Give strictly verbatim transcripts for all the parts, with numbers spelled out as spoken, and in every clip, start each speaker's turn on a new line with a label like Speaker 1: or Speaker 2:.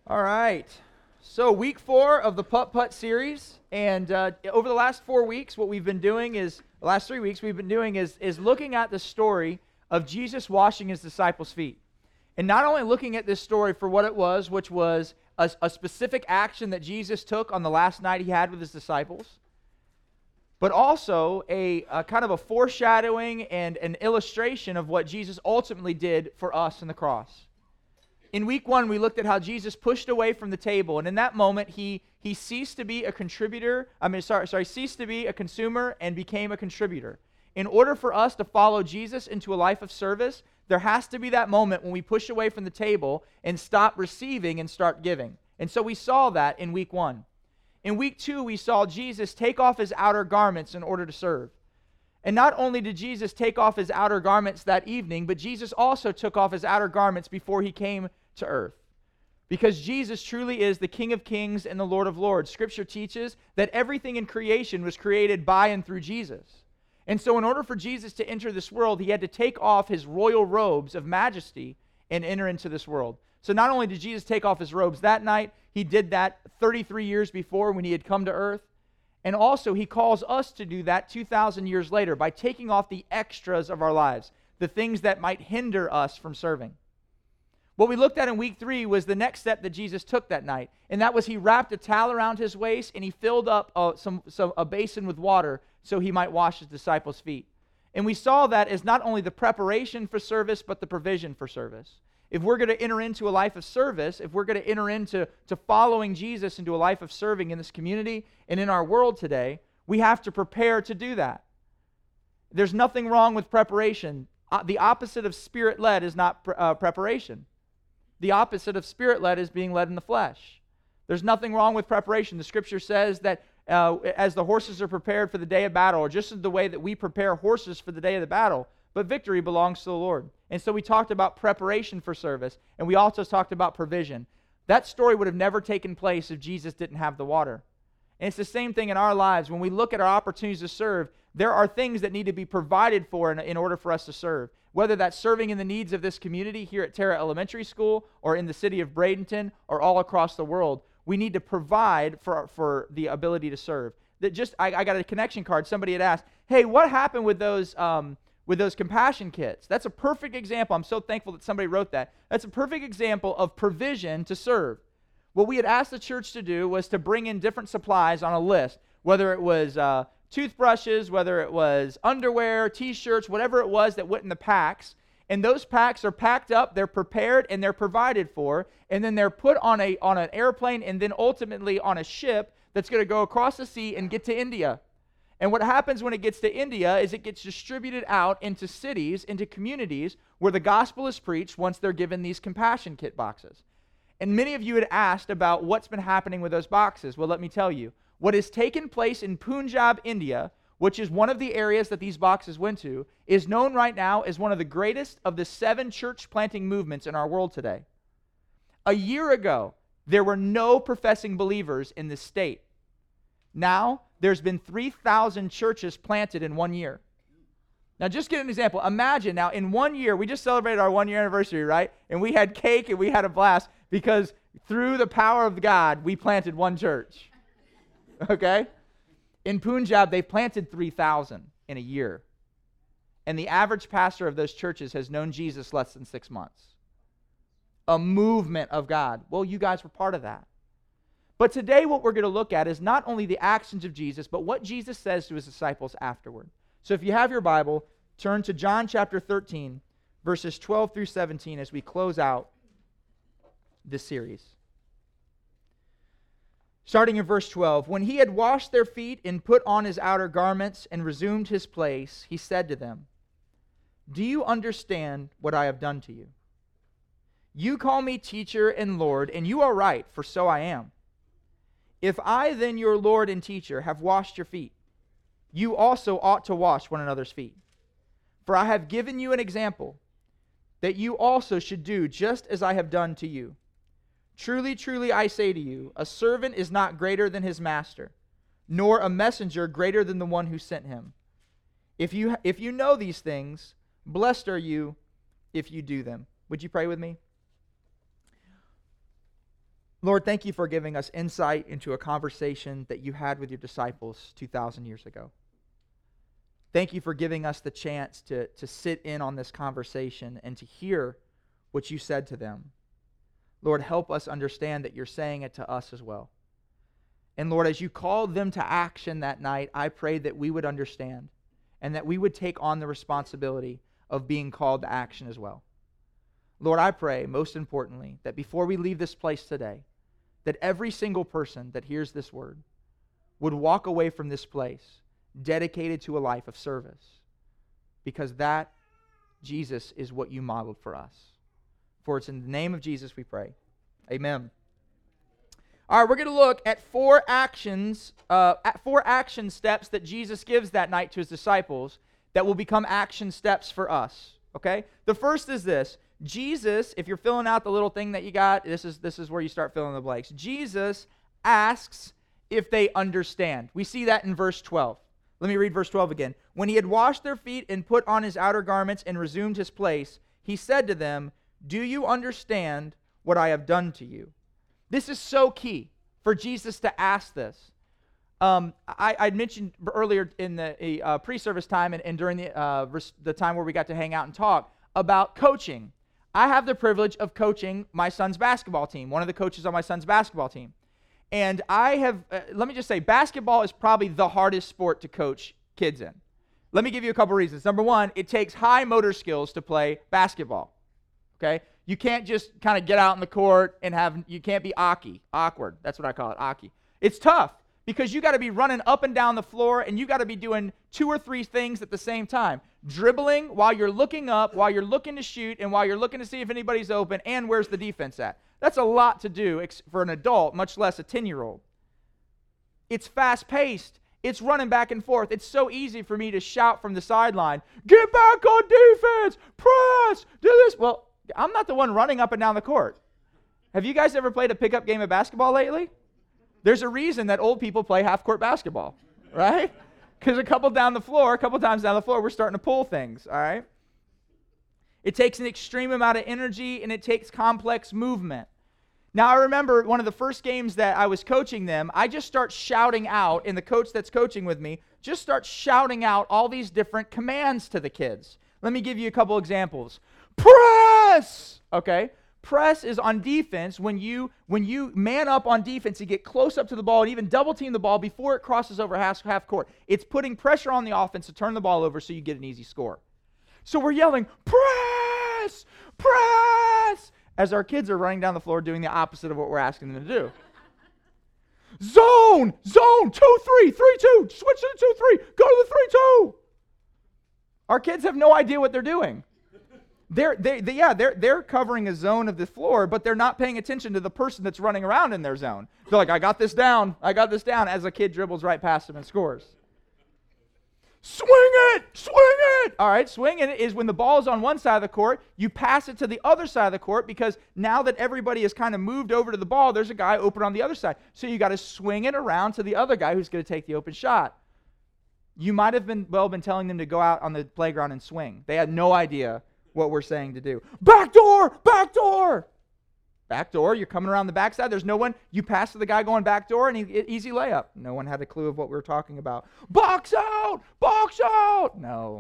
Speaker 1: All right. So week four of the Putt Putt series, and uh, over the last four weeks, what we've been doing is, the last three weeks we've been doing is, is looking at the story of Jesus washing his disciples' feet. And not only looking at this story for what it was, which was a, a specific action that Jesus took on the last night he had with his disciples, but also a, a kind of a foreshadowing and an illustration of what Jesus ultimately did for us in the cross. In week one, we looked at how Jesus pushed away from the table, and in that moment, he he ceased to be a contributor. I mean, sorry, sorry, ceased to be a consumer and became a contributor. In order for us to follow Jesus into a life of service, there has to be that moment when we push away from the table and stop receiving and start giving. And so we saw that in week one. In week two, we saw Jesus take off his outer garments in order to serve. And not only did Jesus take off his outer garments that evening, but Jesus also took off his outer garments before he came to earth. Because Jesus truly is the King of Kings and the Lord of Lords. Scripture teaches that everything in creation was created by and through Jesus. And so in order for Jesus to enter this world, he had to take off his royal robes of majesty and enter into this world. So not only did Jesus take off his robes that night, he did that thirty-three years before when he had come to earth. And also he calls us to do that two thousand years later by taking off the extras of our lives, the things that might hinder us from serving. What we looked at in week three was the next step that Jesus took that night, and that was he wrapped a towel around his waist and he filled up uh, some, some a basin with water so he might wash his disciples' feet. And we saw that as not only the preparation for service, but the provision for service. If we're going to enter into a life of service, if we're going to enter into to following Jesus into a life of serving in this community and in our world today, we have to prepare to do that. There's nothing wrong with preparation. Uh, the opposite of spirit-led is not pre- uh, preparation. The opposite of spirit-led is being led in the flesh. There's nothing wrong with preparation. The scripture says that uh, as the horses are prepared for the day of battle, or just as the way that we prepare horses for the day of the battle, but victory belongs to the Lord. And so we talked about preparation for service, and we also talked about provision. That story would have never taken place if Jesus didn't have the water. And it's the same thing in our lives. When we look at our opportunities to serve, there are things that need to be provided for in, in order for us to serve. Whether that's serving in the needs of this community here at Terra Elementary School or in the city of Bradenton or all across the world, we need to provide for, for the ability to serve. That just I, I got a connection card. Somebody had asked, hey, what happened with those um, with those compassion kits? That's a perfect example. I'm so thankful that somebody wrote that. That's a perfect example of provision to serve. What we had asked the church to do was to bring in different supplies on a list, whether it was uh, toothbrushes, whether it was underwear, t-shirts, whatever it was that went in the packs. And those packs are packed up, they're prepared, and they're provided for, and then they're put on a on an airplane and then ultimately on a ship that's going to go across the sea and get to India. And what happens when it gets to India is it gets distributed out into cities, into communities where the gospel is preached once they're given these compassion kit boxes. And many of you had asked about what's been happening with those boxes. Well, let me tell you. What has taken place in Punjab, India, which is one of the areas that these boxes went to, is known right now as one of the greatest of the seven church planting movements in our world today. A year ago, there were no professing believers in this state. Now, there's been three thousand churches planted in one year. Now, just get an example. Imagine now, in one year, we just celebrated our one-year anniversary, right? And we had cake and we had a blast because through the power of God, we planted one church. Okay? In Punjab, they planted three thousand in a year. And the average pastor of those churches has known Jesus less than six months. A movement of God. Well, you guys were part of that. But today what we're going to look at is not only the actions of Jesus, but what Jesus says to his disciples afterward. So if you have your Bible, turn to John chapter thirteen, verses twelve through seventeen as we close out this series. Starting in verse twelve, when he had washed their feet and put on his outer garments and resumed his place, he said to them, "Do you understand what I have done to you? You call me teacher and Lord, and you are right, for so I am. If I then, your Lord and teacher, have washed your feet, you also ought to wash one another's feet. For I have given you an example, that you also should do just as I have done to you. Truly, truly, I say to you, a servant is not greater than his master, nor a messenger greater than the one who sent him. If you if you know these things, blessed are you if you do them." Would you pray with me? Lord, thank you for giving us insight into a conversation that you had with your disciples two thousand years ago. Thank you for giving us the chance to, to sit in on this conversation and to hear what you said to them. Lord, help us understand that you're saying it to us as well. And Lord, as you called them to action that night, I pray that we would understand and that we would take on the responsibility of being called to action as well. Lord, I pray, most importantly, that before we leave this place today, that every single person that hears this word would walk away from this place dedicated to a life of service, because that, Jesus, is what you modeled for us. For it's in the name of Jesus we pray. Amen. All right, we're going to look at four actions, uh, at four action steps that Jesus gives that night to his disciples that will become action steps for us. Okay? The first is this. Jesus, if you're filling out the little thing that you got, this is this is where you start filling in the blanks. Jesus asks if they understand. We see that in verse twelve. Let me read verse twelve again. When he had washed their feet and put on his outer garments and resumed his place, he said to them, "Do you understand what I have done to you?" This is so key for Jesus to ask this. Um, I, I mentioned earlier in the uh, pre-service time and, and during the, uh, res- the time where we got to hang out and talk about coaching. I have the privilege of coaching my son's basketball team, one of the coaches on my son's basketball team. And I have, uh, let me just say, basketball is probably the hardest sport to coach kids in. Let me give you a couple reasons. Number one, it takes high motor skills to play basketball, okay? You can't just kind of get out in the court and have, you can't be awky, awkward. That's what I call it, awky. It's tough because you got to be running up and down the floor and you got to be doing two or three things at the same time. Dribbling while you're looking up, while you're looking to shoot, and while you're looking to see if anybody's open, and where's the defense at. That's a lot to do for an adult, much less a ten-year-old. It's fast-paced. It's running back and forth. It's so easy for me to shout from the sideline, "Get back on defense! Press! Do this!" Well, I'm not the one running up and down the court. Have you guys ever played a pickup game of basketball lately? There's a reason that old people play half-court basketball, right? Because a couple down the floor, a couple times down the floor, we're starting to pull things, all right? It takes an extreme amount of energy, and it takes complex movement. Now, I remember one of the first games that I was coaching them, I just start shouting out, and the coach that's coaching with me just starts shouting out all these different commands to the kids. Let me give you a couple examples. Press! Okay? Press is on defense when you when you man up on defense and get close up to the ball and even double team the ball before it crosses over half, half court. It's putting pressure on the offense to turn the ball over so you get an easy score. So we're yelling, "Press! Press!" as our kids are running down the floor doing the opposite of what we're asking them to do. Zone! Zone! Two, three, three, two. Switch to the two, three. Go to the three, two. Our kids have no idea what they're doing. They're, they, they, yeah, they're, they're covering a zone of the floor, but they're not paying attention to the person that's running around in their zone. They're like, "I got this down. I got this down," as a kid dribbles right past them and scores. Swing it! Swing it! All right, swinging it is when the ball is on one side of the court, you pass it to the other side of the court because now that everybody has kind of moved over to the ball, there's a guy open on the other side. So you got to swing it around to the other guy who's going to take the open shot. You might have been well been telling them to go out on the playground and swing. They had no idea what we're saying to do. Back door! Back door! Back door, you're coming around the backside. There's no one. You pass to the guy going back door, and he, easy layup. No one had a clue of what we were talking about. Box out! Box out! No.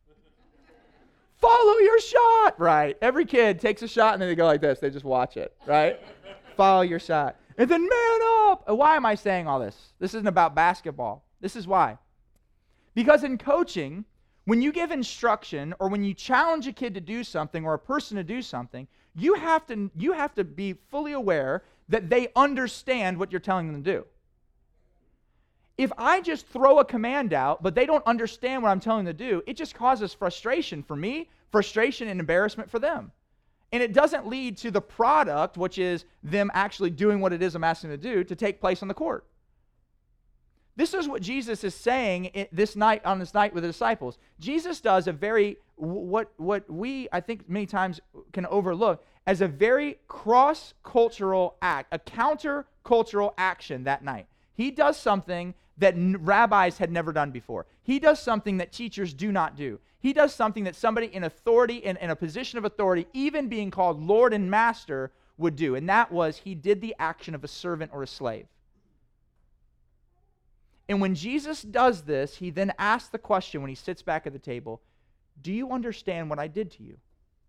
Speaker 1: Follow your shot! Right. Every kid takes a shot, and then they go like this. They just watch it, right? Follow your shot. And then man up! Why am I saying all this? This isn't about basketball. This is why. Because in coaching, when you give instruction or when you challenge a kid to do something or a person to do something, you have to you have to be fully aware that they understand what you're telling them to do. If I just throw a command out, but they don't understand what I'm telling them to do, it just causes frustration for me, frustration and embarrassment for them. And it doesn't lead to the product, which is them actually doing what it is I'm asking them to do, to take place on the court. This is what Jesus is saying this night on this night with the disciples. Jesus does a very, what, what we, I think, many times can overlook as a very cross-cultural act, a counter-cultural action that night. He does something that rabbis had never done before. He does something that teachers do not do. He does something that somebody in authority, in, in a position of authority, even being called Lord and Master, would do, and that was he did the action of a servant or a slave. And when Jesus does this, he then asks the question when he sits back at the table, do you understand what I did to you?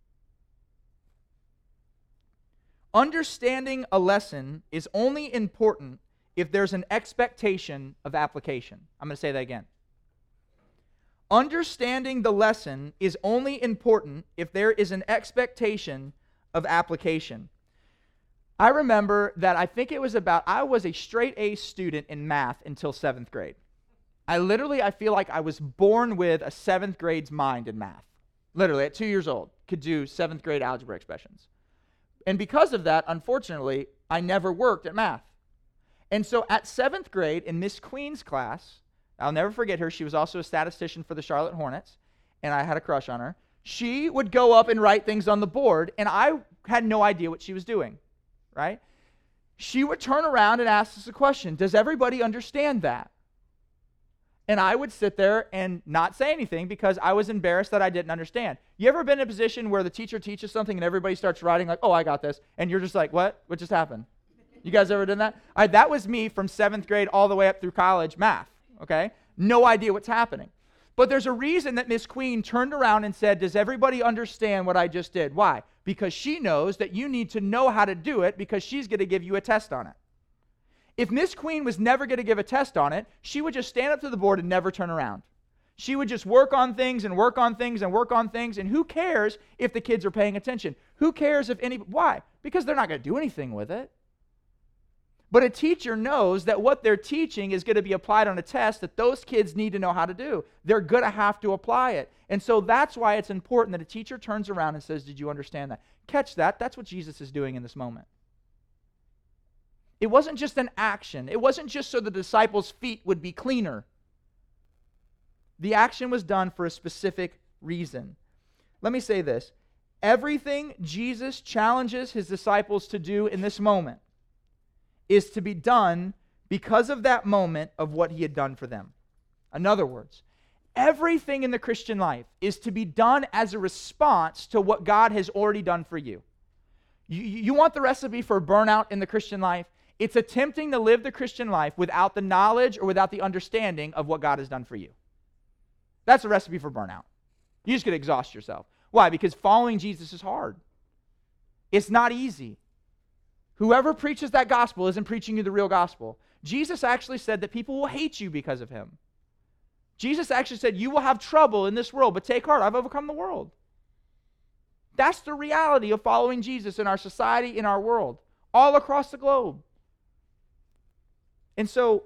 Speaker 1: Understanding a lesson is only important if there's an expectation of application. I'm going to say that again. Understanding the lesson is only important if there is an expectation of application. I remember that I think it was about, I was a straight A student in math until seventh grade. I literally, I feel like I was born with a seventh grade's mind in math. Literally, at two years old, could do seventh grade algebra expressions. And because of that, unfortunately, I never worked at math. And so at seventh grade, in Miss Queen's class, I'll never forget her. She was also a statistician for the Charlotte Hornets, and I had a crush on her. She would go up and write things on the board, and I had no idea what she was doing, right? She would turn around and ask us a question, does everybody understand that? And I would sit there and not say anything because I was embarrassed that I didn't understand. You ever been in a position where the teacher teaches something and everybody starts writing like, oh, I got this, and you're just like, what? What just happened? You guys ever done that? I, that was me from seventh grade all the way up through college math, okay? No idea what's happening. But there's a reason that Miss Queen turned around and said, does everybody understand what I just did? Why? Because she knows that you need to know how to do it because she's going to give you a test on it. If Miss Queen was never going to give a test on it, she would just stand up to the board and never turn around. She would just work on things and work on things and work on things, and who cares if the kids are paying attention? Who cares if any... Why? Because they're not going to do anything with it. But a teacher knows that what they're teaching is going to be applied on a test that those kids need to know how to do. They're going to have to apply it. And so that's why it's important that a teacher turns around and says, did you understand that? Catch that. That's what Jesus is doing in this moment. It wasn't just an action. It wasn't just so the disciples' feet would be cleaner. The action was done for a specific reason. Let me say this. Everything Jesus challenges his disciples to do in this moment is to be done because of that moment of what he had done for them. In other words, everything in the Christian life is to be done as a response to what God has already done for you. You, you want the recipe for burnout in the Christian life? It's attempting to live the Christian life without the knowledge or without the understanding of what God has done for you. That's a recipe for burnout. You're just going to exhaust yourself. Why? Because following Jesus is hard. It's not easy. Whoever preaches that gospel isn't preaching you the real gospel. Jesus actually said that people will hate you because of him. Jesus actually said, you will have trouble in this world, but take heart, I've overcome the world. That's the reality of following Jesus in our society, in our world, all across the globe. And so,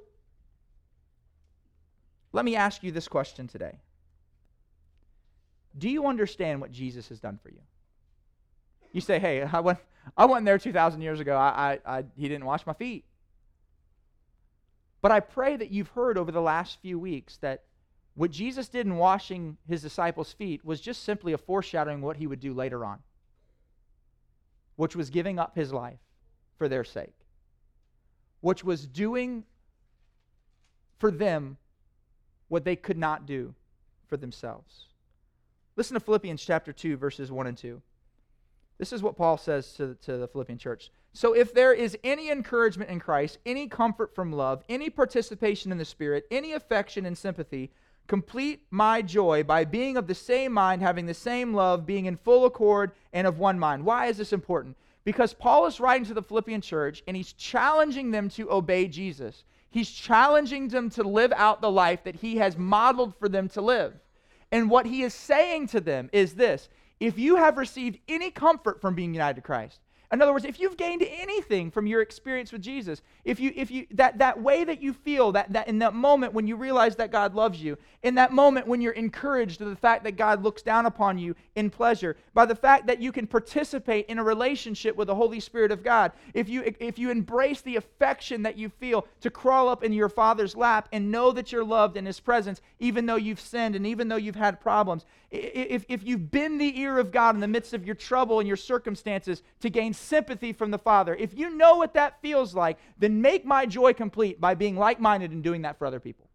Speaker 1: let me ask you this question today. Do you understand what Jesus has done for you? You say, hey, I went, I went there two thousand years ago. I, I, I, he didn't wash my feet. But I pray that you've heard over the last few weeks that what Jesus did in washing his disciples' feet was just simply a foreshadowing what he would do later on, which was giving up his life for their sake, which was doing for them what they could not do for themselves. Listen to Philippians chapter two, verses one and two. This is what Paul says to, to the Philippian church. So if there is any encouragement in Christ, any comfort from love, any participation in the Spirit, any affection and sympathy, complete my joy by being of the same mind, having the same love, being in full accord and of one mind. Why is this important? Because Paul is writing to the Philippian church and he's challenging them to obey Jesus. He's challenging them to live out the life that he has modeled for them to live. And what he is saying to them is this: if you have received any comfort from being united to Christ, in other words, if you've gained anything from your experience with Jesus, if you, if you, that, that way that you feel, that, that in that moment when you realize that God loves you, in that moment when you're encouraged to the fact that God looks down upon you in pleasure, by the fact that you can participate in a relationship with the Holy Spirit of God, if you, if you embrace the affection that you feel to crawl up in your Father's lap and know that you're loved in His presence, even though you've sinned and even though you've had problems, if, if you've been the ear of God in the midst of your trouble and your circumstances to gain sympathy from the Father, if you know what that feels like, then make my joy complete by being like-minded and doing that for other people.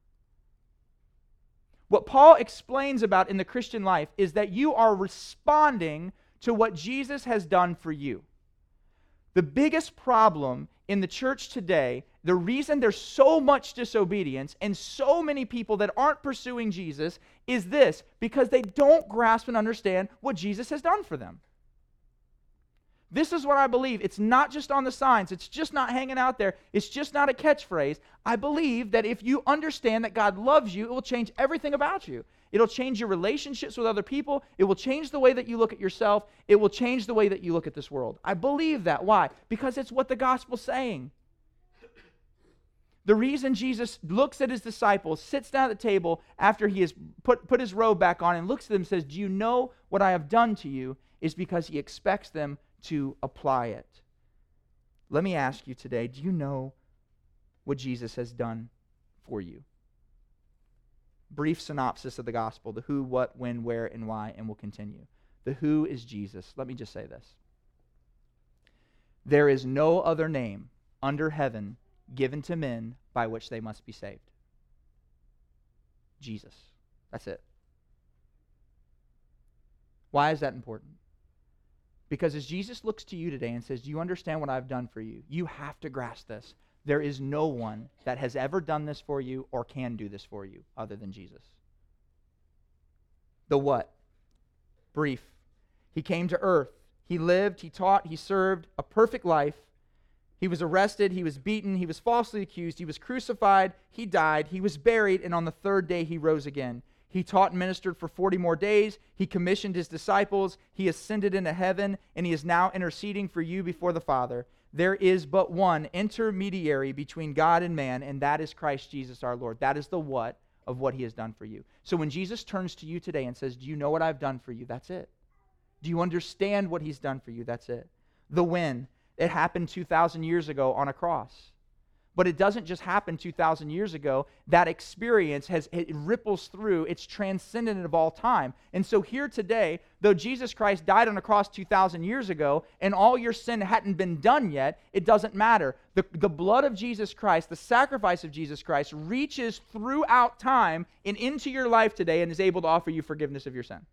Speaker 1: What Paul explains about in the Christian life is that you are responding to what Jesus has done for you. The biggest problem in the church today, the reason there's so much disobedience and so many people that aren't pursuing Jesus is this, because they don't grasp and understand what Jesus has done for them. This is what I believe. It's not just on the signs. It's just not hanging out there. It's just not a catchphrase. I believe that if you understand that God loves you, it will change everything about you. It'll change your relationships with other people. It will change the way that you look at yourself. It will change the way that you look at this world. I believe that. Why? Because it's what the gospel's saying. The reason Jesus looks at his disciples, sits down at the table after he has put, put his robe back on and looks at them and says, "Do you know what I have done to you?" is because he expects them to apply it. Let me ask you today, do you know what Jesus has done for you? Brief synopsis of the gospel, the who, what, when, where, and why, and we'll continue. The who is Jesus. Let me just say this. There is no other name under heaven given to men by which they must be saved. Jesus. That's it. Why is that important? Because as Jesus looks to you today and says, "Do you understand what I've done for you?" You have to grasp this. There is no one that has ever done this for you or can do this for you other than Jesus. The what? Brief. He came to earth. He lived, he taught, he served a perfect life. He was arrested, he was beaten, he was falsely accused, he was crucified, he died, he was buried, and on the third day he rose again. He taught and ministered for forty more days. He commissioned his disciples. He ascended into heaven, and he is now interceding for you before the Father. There is but one intermediary between God and man, and that is Christ Jesus our Lord. That is the what of what he has done for you. So when Jesus turns to you today and says, "Do you know what I've done for you?" That's it. Do you understand what he's done for you? That's it. The when. It happened two thousand years ago on a cross. But it doesn't just happen two thousand years ago. That experience has it ripples through. It's transcendent of all time. And so here today, though Jesus Christ died on a cross two thousand years ago and all your sin hadn't been done yet, it doesn't matter. The, the blood of Jesus Christ, the sacrifice of Jesus Christ, reaches throughout time and into your life today and is able to offer you forgiveness of your sin.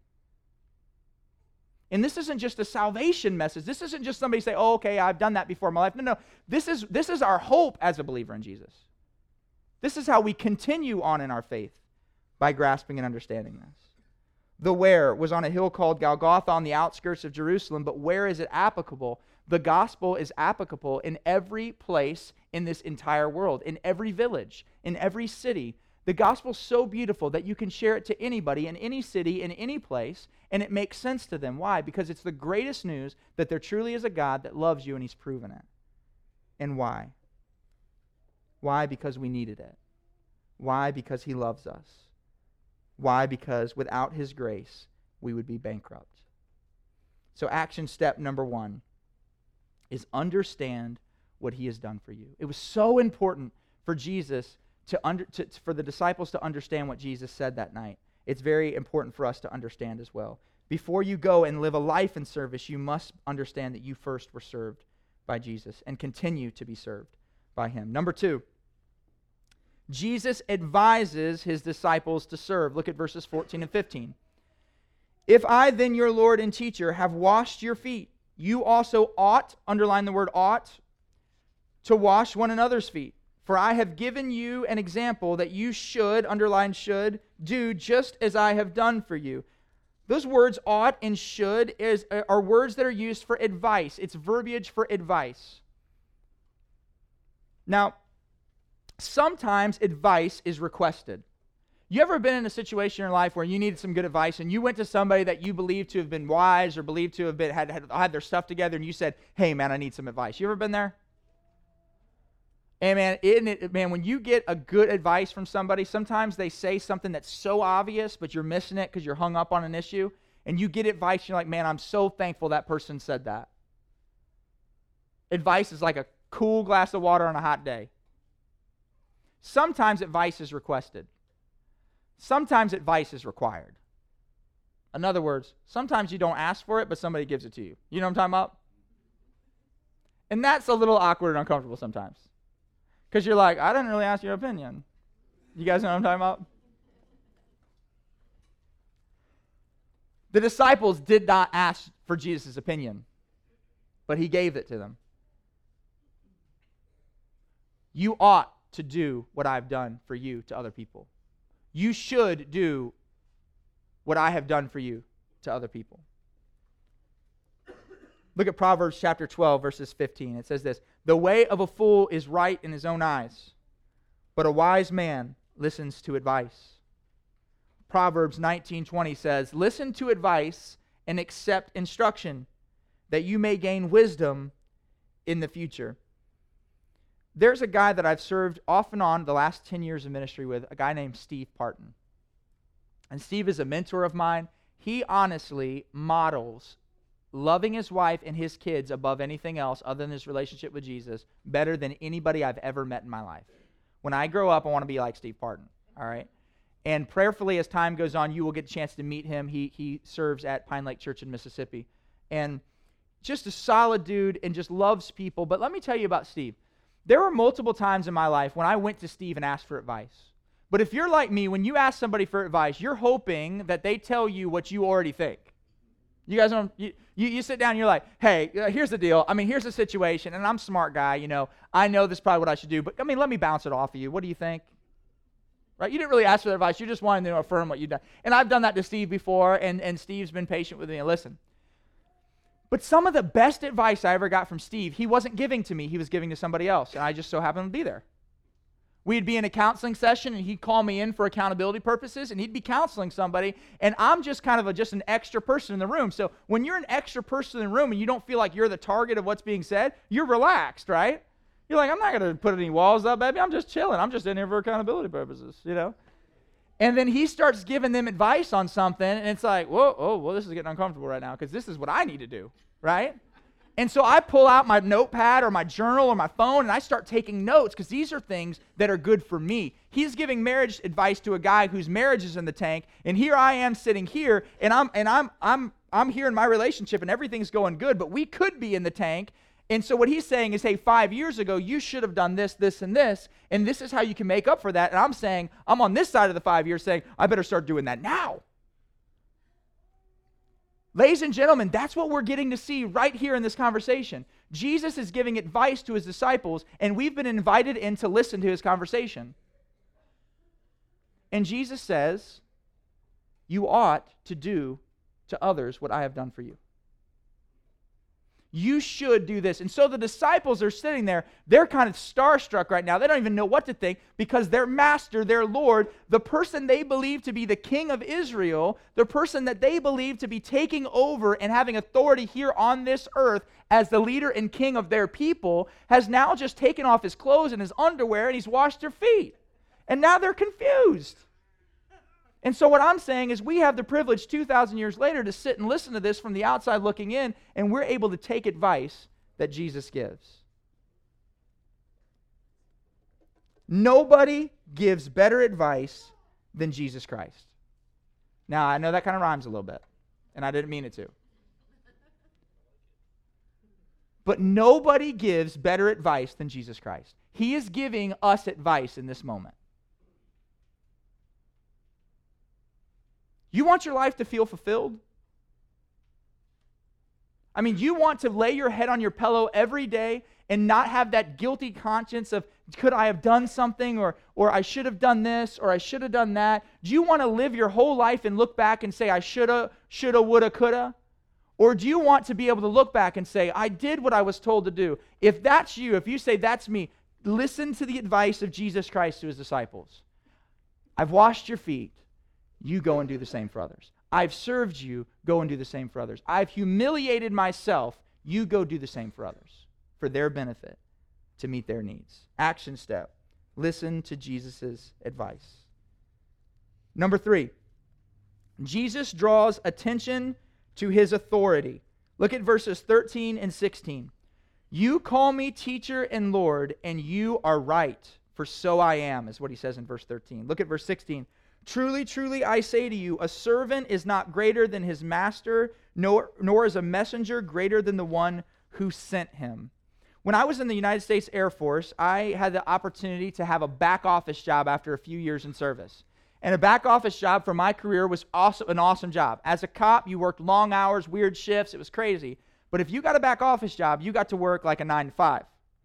Speaker 1: And this isn't just a salvation message. This isn't just somebody say, "Oh, okay, I've done that before in my life." No, no. This is, this is our hope as a believer in Jesus. This is how we continue on in our faith, by grasping and understanding this. The where was on a hill called Golgotha on the outskirts of Jerusalem, but where is it applicable? The gospel is applicable in every place in this entire world, in every village, in every city. The gospel's so beautiful that you can share it to anybody in any city, in any place, and it makes sense to them. Why? Because it's the greatest news that there truly is a God that loves you, and he's proven it. And why? Why? Because we needed it. Why? Because he loves us. Why? Because without his grace, we would be bankrupt. So action step number one is understand what he has done for you. It was so important for Jesus To under, to, for the disciples to understand what Jesus said that night. It's very important for us to understand as well. Before you go and live a life in service, you must understand that you first were served by Jesus and continue to be served by him. Number two, Jesus advises his disciples to serve. Look at verses fourteen and fifteen. "If I then, your Lord and teacher, have washed your feet, you also ought," underline the word ought, "to wash one another's feet. For I have given you an example that you should," underline should, "do just as I have done for you." Those words ought and should is, are words that are used for advice. It's verbiage for advice. Now, sometimes advice is requested. You ever been in a situation in your life where you needed some good advice and you went to somebody that you believed to have been wise or believed to have been had, had, had their stuff together and you said, "Hey man, I need some advice." You ever been there? And man, isn't it, man, when you get a good advice from somebody, sometimes they say something that's so obvious, but you're missing it because you're hung up on an issue, and you get advice, and you're like, "Man, I'm so thankful that person said that." Advice is like a cool glass of water on a hot day. Sometimes advice is requested. Sometimes advice is required. In other words, sometimes you don't ask for it, but somebody gives it to you. You know what I'm talking about? And that's a little awkward and uncomfortable sometimes. Because you're like, "I didn't really ask your opinion." You guys know what I'm talking about? The disciples did not ask for Jesus' opinion, but he gave it to them. You ought to do what I've done for you to other people. You should do what I have done for you to other people. Look at Proverbs chapter twelve, verses fifteen. It says this, "The way of a fool is right in his own eyes, but a wise man listens to advice." Proverbs nineteen twenty says, "Listen to advice and accept instruction, that you may gain wisdom in the future." There's a guy that I've served off and on the last ten years of ministry with, a guy named Steve Parton. And Steve is a mentor of mine. He honestly models loving his wife and his kids above anything else other than his relationship with Jesus better than anybody I've ever met in my life. When I grow up, I want to be like Steve Parton, all right? And prayerfully, as time goes on, you will get a chance to meet him. He, he serves at Pine Lake Church in Mississippi. And just a solid dude and just loves people. But let me tell you about Steve. There were multiple times in my life when I went to Steve and asked for advice. But if you're like me, when you ask somebody for advice, you're hoping that they tell you what you already think. You guys know, you, you, you sit down and you're like, hey, uh, here's the deal. I mean, here's the situation, and I'm a smart guy, you know. I know this is probably what I should do, but I mean, let me bounce it off of you. What do you think? Right? You didn't really ask for advice. You just wanted to affirm what you've done. And I've done that to Steve before, and, and Steve's been patient with me and listen. But some of the best advice I ever got from Steve, he wasn't giving to me. He was giving to somebody else, and I just so happened to be there. We'd be in a counseling session, and he'd call me in for accountability purposes, and he'd be counseling somebody, and I'm just kind of a, just an extra person in the room. So when you're an extra person in the room and you don't feel like you're the target of what's being said, you're relaxed, right? You're like, I'm not going to put any walls up, baby. I'm just chilling. I'm just in here for accountability purposes, you know? And then he starts giving them advice on something, and it's like, whoa, oh, well, this is getting uncomfortable right now because this is what I need to do, right? And so I pull out my notepad or my journal or my phone, and I start taking notes because these are things that are good for me. He's giving marriage advice to a guy whose marriage is in the tank, and here I am sitting here, and I'm and I'm I'm I'm here in my relationship, and everything's going good, but we could be in the tank. And so what he's saying is, hey, five years ago, you should have done this, this, and this, and this is how you can make up for that. And I'm saying, I'm on this side of the five years saying, I better start doing that now. Ladies and gentlemen, that's what we're getting to see right here in this conversation. Jesus is giving advice to his disciples, and we've been invited in to listen to his conversation. And Jesus says, you ought to do to others what I have done for you. You should do this. And so the disciples are sitting there. They're kind of starstruck right now. They don't even know what to think because their master, their Lord, the person they believe to be the king of Israel, the person that they believe to be taking over and having authority here on this earth as the leader and king of their people, has now just taken off his clothes and his underwear and he's washed their feet. And now they're confused. And so what I'm saying is we have the privilege two thousand years later to sit and listen to this from the outside looking in, and we're able to take advice that Jesus gives. Nobody gives better advice than Jesus Christ. Now, I know that kind of rhymes a little bit, and I didn't mean it to. But nobody gives better advice than Jesus Christ. He is giving us advice in this moment. You want your life to feel fulfilled? I mean, you want to lay your head on your pillow every day and not have that guilty conscience of, could I have done something, or, or I should have done this, or I should have done that? Do you want to live your whole life and look back and say, I shoulda, shoulda, woulda, coulda? Or do you want to be able to look back and say, I did what I was told to do? If that's you, if you say, that's me, listen to the advice of Jesus Christ to his disciples. I've washed your feet. You go and do the same for others. I've served you. Go and do the same for others. I've humiliated myself. You go do the same for others, for their benefit, to meet their needs. Action step. Listen to Jesus' advice. Number three, Jesus draws attention to his authority. Look at verses thirteen and sixteen. You call me teacher and Lord, and you are right, for so I am, is what he says in verse thirteen. Look at verse sixteen. Truly, truly, I say to you, a servant is not greater than his master, nor, nor is a messenger greater than the one who sent him. When I was in the United States Air Force, I had the opportunity to have a back office job after a few years in service. And a back office job for my career was also an awesome job. As a cop, you worked long hours, weird shifts. It was crazy. But if you got a back office job, you got to work like a nine to five.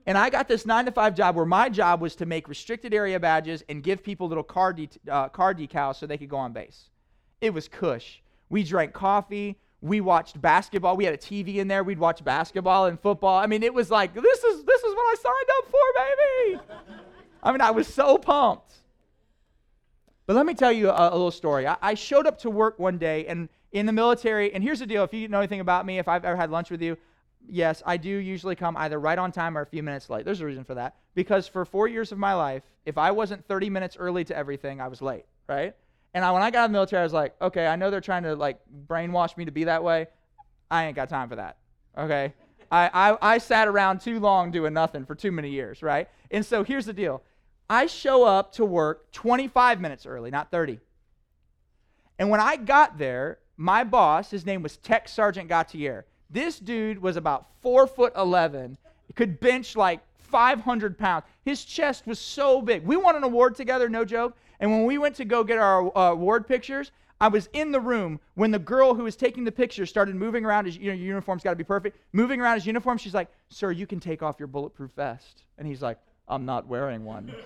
Speaker 1: And I got this nine to five job where my job was to make restricted area badges and give people little car, de- uh, car decals so they could go on base. It was cush. We drank coffee. We watched basketball. We had a T V in there. We'd watch basketball and football. I mean, it was like, this is this is what I signed up for, baby. I mean, I was so pumped. But let me tell you a, a little story. I, I showed up to work one day, and in the military, and here's the deal. If you know anything about me, if I've ever had lunch with you, yes, I do usually come either right on time or a few minutes late. There's a reason for that. Because for four years of my life, if I wasn't thirty minutes early to everything, I was late, right? And I, when I got out of the military, I was like, okay, I know they're trying to like brainwash me to be that way. I ain't got time for that, okay? I, I, I sat around too long doing nothing for too many years, right? And so here's the deal. I show up to work twenty-five minutes early, not thirty. And when I got there, my boss, his name was Tech Sergeant Gautier. This dude was about four foot eleven, could bench like five hundred pounds. His chest was so big. We won an award together, no joke. And when we went to go get our uh, award pictures, I was in the room when the girl who was taking the picture started moving around his, you know, your uniform's got to be perfect, moving around his uniform. She's like, sir, you can take off your bulletproof vest. And he's like, I'm not wearing one.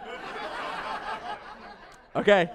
Speaker 1: Okay.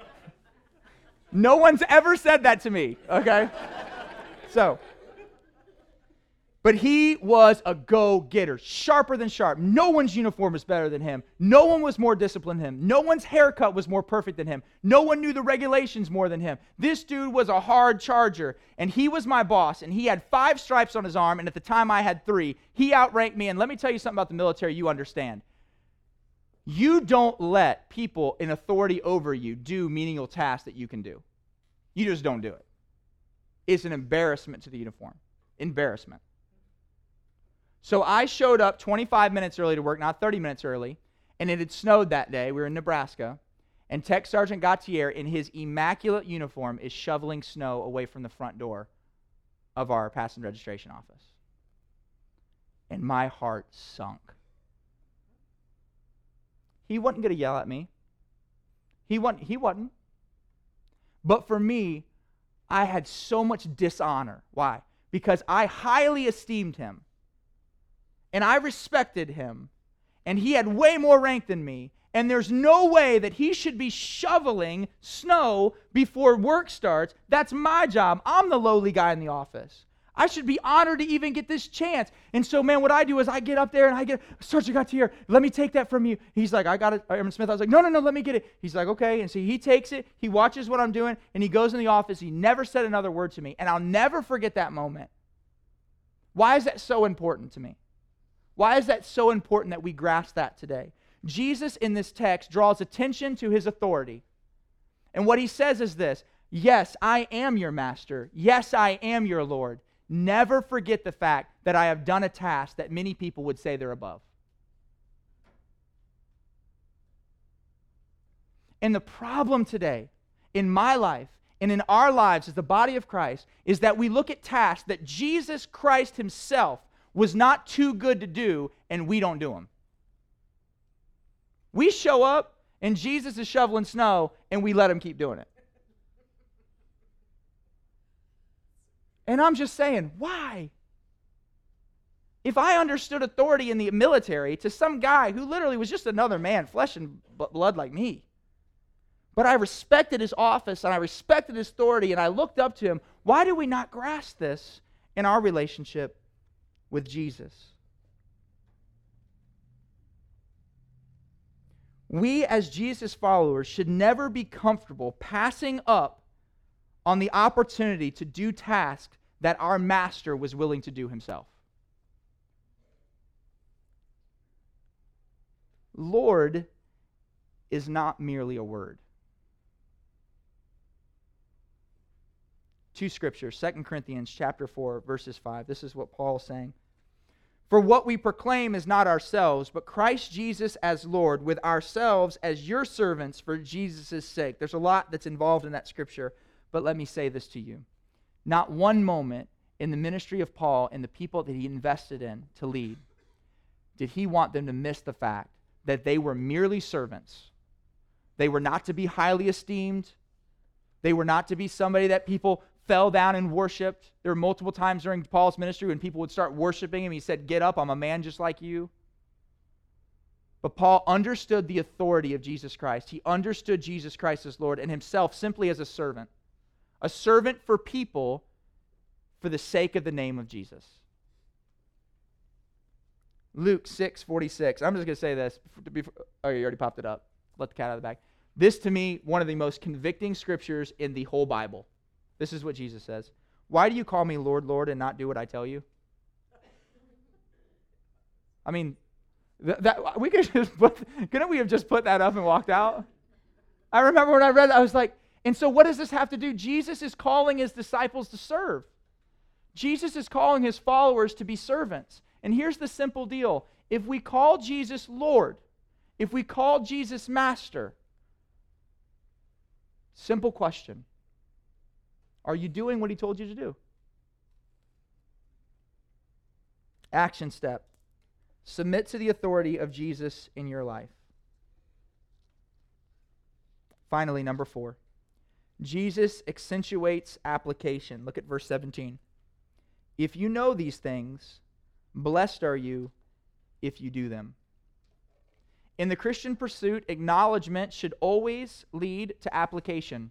Speaker 1: No one's ever said that to me, okay? So, but he was a go-getter, sharper than sharp. No one's uniform was better than him. No one was more disciplined than him. No one's haircut was more perfect than him. No one knew the regulations more than him. This dude was a hard charger, and he was my boss, and he had five stripes on his arm, and at the time I had three. He outranked me, and let me tell you something about the military you understand. You don't let people in authority over you do menial tasks that you can do. You just don't do it. It's an embarrassment to the uniform. Embarrassment. So I showed up twenty-five minutes early to work, not thirty minutes early, and it had snowed that day. We were in Nebraska, and Tech Sergeant Gautier, in his immaculate uniform, is shoveling snow away from the front door of our passenger registration office. And my heart sunk. He wasn't going to yell at me. He wasn't. He wasn't. But for me, I had so much dishonor. Why? Because I highly esteemed him. And I respected him. And he had way more rank than me. And there's no way that he should be shoveling snow before work starts. That's my job. I'm the lowly guy in the office. I should be honored to even get this chance. And so, man, what I do is I get up there and I get, Sergeant Gautier, let me take that from you. He's like, I got it, Airman Smith. I was like, no, no, no, let me get it. He's like, okay. And so he takes it, he watches what I'm doing, and he goes in the office. He never said another word to me. And I'll never forget that moment. Why is that so important to me? Why is that so important that we grasp that today? Jesus in this text draws attention to his authority. And what he says is this: yes, I am your master. Yes, I am your Lord. Never forget the fact that I have done a task that many people would say they're above. And the problem today, in my life and in our lives as the body of Christ, is that we look at tasks that Jesus Christ himself was not too good to do, and we don't do them. We show up, and Jesus is shoveling snow, and we let him keep doing it. And I'm just saying, why? If I understood authority in the military to some guy who literally was just another man, flesh and blood like me, but I respected his office and I respected his authority and I looked up to him, why do we not grasp this in our relationship with Jesus? We as Jesus followers should never be comfortable passing up on the opportunity to do tasks that our master was willing to do himself. Lord is not merely a word. Two scriptures, Second Corinthians chapter four, verses five. This is what Paul is saying. For what we proclaim is not ourselves, but Christ Jesus as Lord, with ourselves as your servants for Jesus' sake. There's a lot that's involved in that scripture. But let me say this to you. Not one moment in the ministry of Paul and the people that he invested in to lead did he want them to miss the fact that they were merely servants. They were not to be highly esteemed. They were not to be somebody that people fell down and worshiped. There were multiple times during Paul's ministry when people would start worshiping him. He said, get up, I'm a man just like you. But Paul understood the authority of Jesus Christ. He understood Jesus Christ as Lord and himself simply as a servant. A servant for people for the sake of the name of Jesus. Luke six forty-six. I'm just going to say this. Oh, you already popped it up. Let the cat out of the bag. This, to me, one of the most convicting scriptures in the whole Bible. This is what Jesus says. Why do you call me Lord, Lord, and not do what I tell you? I mean, th- that we could just put, couldn't we have just put that up and walked out? I remember when I read it, I was like, and so what does this have to do? Jesus is calling his disciples to serve. Jesus is calling his followers to be servants. And here's the simple deal. If we call Jesus Lord, if we call Jesus Master, simple question. Are you doing what he told you to do? Action step. Submit to the authority of Jesus in your life. Finally, number four. Jesus accentuates application. Look at verse seventeen. If you know these things, blessed are you if you do them. In the Christian pursuit, acknowledgement should always lead to application.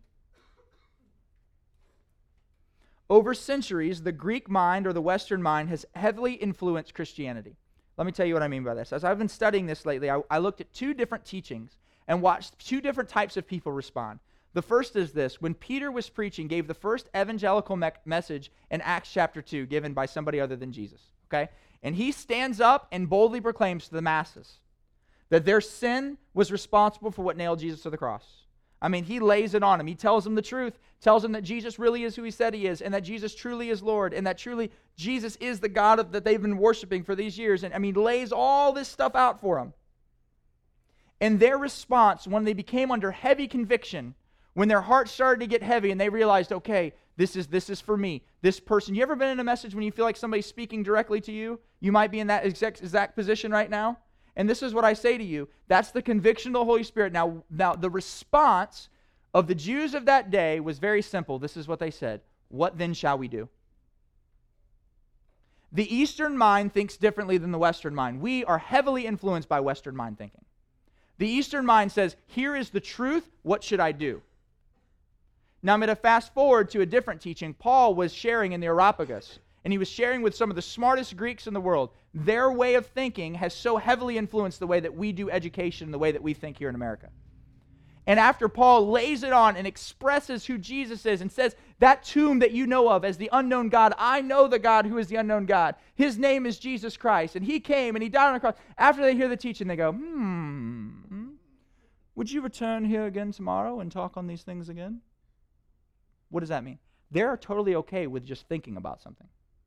Speaker 1: Over centuries, the Greek mind or the Western mind has heavily influenced Christianity. Let me tell you what I mean by this. As I've been studying this lately, I, I looked at two different teachings and watched two different types of people respond. The first is this. When Peter was preaching, gave the first evangelical me- message in Acts chapter two, given by somebody other than Jesus. Okay? And he stands up and boldly proclaims to the masses that their sin was responsible for what nailed Jesus to the cross. I mean, he lays it on them. He tells them the truth, tells them that Jesus really is who he said he is, and that Jesus truly is Lord, and that truly Jesus is the God of, that they've been worshiping for these years. And I mean, lays all this stuff out for them. And their response, when they became under heavy conviction, when their hearts started to get heavy and they realized, okay, this is this is for me. This person. You ever been in a message when you feel like somebody's speaking directly to you? You might be in that exact, exact position right now. And this is what I say to you. That's the conviction of the Holy Spirit. Now, now the response of the Jews of that day was very simple. This is what they said. What then shall we do? The Eastern mind thinks differently than the Western mind. We are heavily influenced by Western mind thinking. The Eastern mind says, here is the truth. What should I do? Now I'm going to fast forward to a different teaching. Paul was sharing in the Areopagus, and he was sharing with some of the smartest Greeks in the world. Their way of thinking has so heavily influenced the way that we do education, the way that we think here in America. And after Paul lays it on and expresses who Jesus is and says, that tomb that you know of as the unknown God, I know the God who is the unknown God. His name is Jesus Christ, and he came and he died on the cross. After they hear the teaching, they go, hmm, would you return here again tomorrow and talk on these things again? What does that mean? They're totally okay with just thinking about something.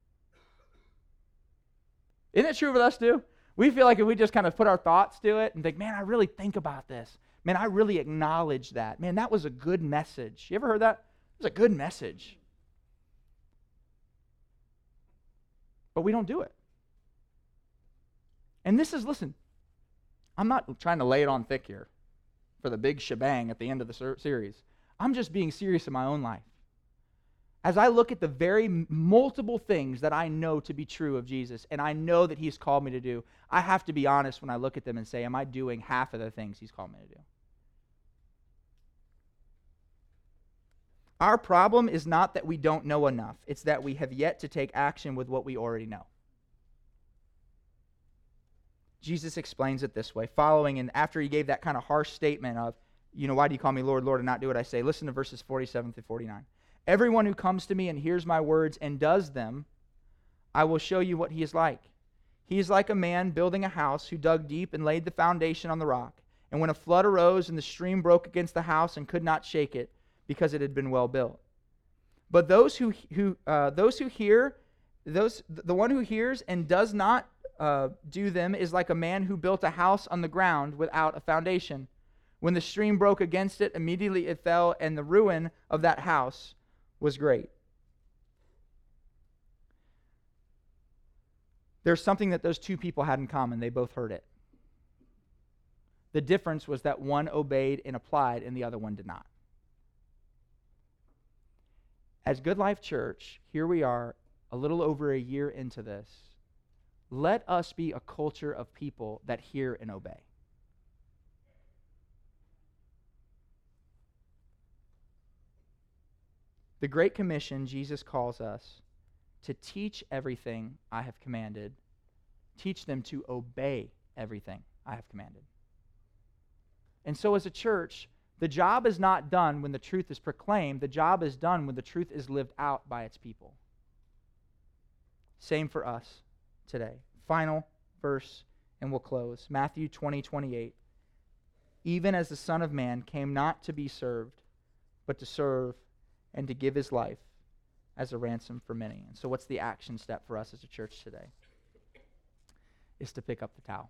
Speaker 1: Isn't it true with us too? We feel like if we just kind of put our thoughts to it and think, man, I really think about this. Man, I really acknowledge that. Man, that was a good message. You ever heard that? It was a good message. But we don't do it. And this is, listen, I'm not trying to lay it on thick here for the big shebang at the end of the ser- series. I'm just being serious in my own life. As I look at the very multiple things that I know to be true of Jesus, and I know that he's called me to do, I have to be honest when I look at them and say, am I doing half of the things he's called me to do? Our problem is not that we don't know enough. It's that we have yet to take action with what we already know. Jesus explains it this way, following and after he gave that kind of harsh statement of, you know, why do you call me Lord, Lord, and not do what I say? Listen to verses forty-seven through forty-nine. Everyone who comes to me and hears my words and does them, I will show you what he is like. He is like a man building a house who dug deep and laid the foundation on the rock. And when a flood arose and the stream broke against the house and could not shake it, because it had been well built. But those who who uh, those who hear, those the one who hears and does not uh, do them is like a man who built a house on the ground without a foundation. When the stream broke against it, immediately it fell, and the ruin of that house was great. There's something that those two people had in common. They both heard it. The difference was that one obeyed and applied, and the other one did not. As Good Life Church, here we are, a little over a year into this. Let us be a culture of people that hear and obey. The Great Commission, Jesus calls us to teach everything I have commanded. Teach them to obey everything I have commanded. And so as a church, the job is not done when the truth is proclaimed. The job is done when the truth is lived out by its people. Same for us today. Final verse, and we'll close. Matthew twenty, twenty-eight. Even as the Son of Man came not to be served, but to serve and to give his life as a ransom for many. And so what's the action step for us as a church today? Is to pick up the towel.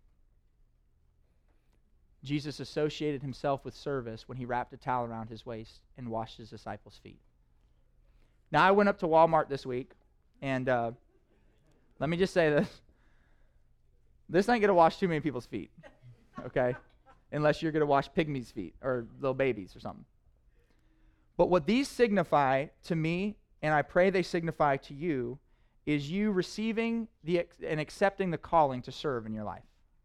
Speaker 1: Jesus associated himself with service when he wrapped a towel around his waist and washed his disciples' feet. Now, I went up to Walmart this week, and uh, let me just say this. This ain't going to wash too many people's feet, okay? Unless you're going to wash pygmies' feet or little babies or something. But what these signify to me, and I pray they signify to you, is you receiving the and accepting the calling to serve in your life.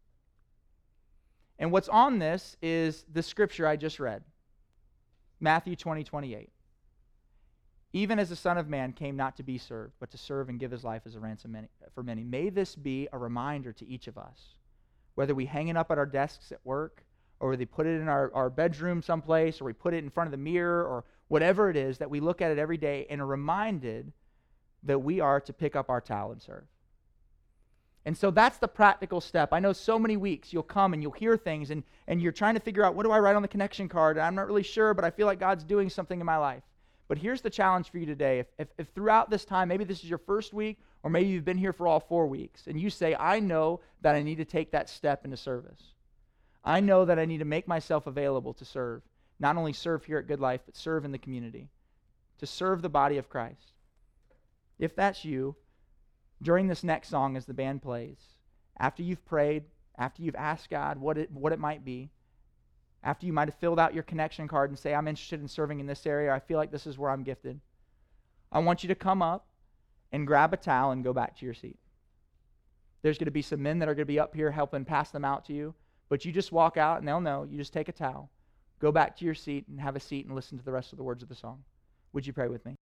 Speaker 1: And what's on this is the scripture I just read. Matthew twenty, twenty-eight. Even as the Son of Man came not to be served, but to serve and give his life as a ransom for many. May this be a reminder to each of us, whether we hang it up at our desks at work, or whether we put it in our, our bedroom someplace, or we put it in front of the mirror, or whatever it is, that we look at it every day and are reminded that we are to pick up our towel and serve. And so that's the practical step. I know so many weeks you'll come and you'll hear things, and, and you're trying to figure out, what do I write on the connection card? I'm not really sure, but I feel like God's doing something in my life. But here's the challenge for you today. If, if, if throughout this time, maybe this is your first week, or maybe you've been here for all four weeks, and you say, I know that I need to take that step into service. I know that I need to make myself available to serve. Not only serve here at Good Life, but serve in the community. To serve the body of Christ. If that's you, during this next song as the band plays, after you've prayed, after you've asked God what it, what it might be, after you might have filled out your connection card and say, I'm interested in serving in this area, I feel like this is where I'm gifted, I want you to come up and grab a towel and go back to your seat. There's going to be some men that are going to be up here helping pass them out to you, but you just walk out and they'll know. You just take a towel, go back to your seat and have a seat and listen to the rest of the words of the song. Would you pray with me?